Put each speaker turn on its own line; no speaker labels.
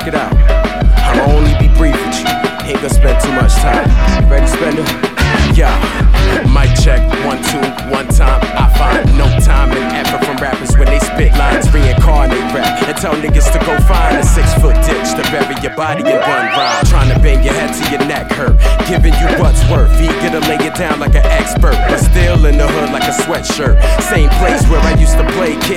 check it out. I'ma only be brief with you. Ain't gonna spend too much time. You ready, Spender? Yeah. Mic check, 1, 2, one time. I find no time and effort from rappers when they spit lines, reincarnate rap, and tell niggas to go find a 6-foot ditch to bury your body in gun rhyme. Trying to bang your head till your neck hurt, giving you what's worth. Eager to lay it down like an expert, but still in the hood like a sweatshirt. Same place where I used to play kid.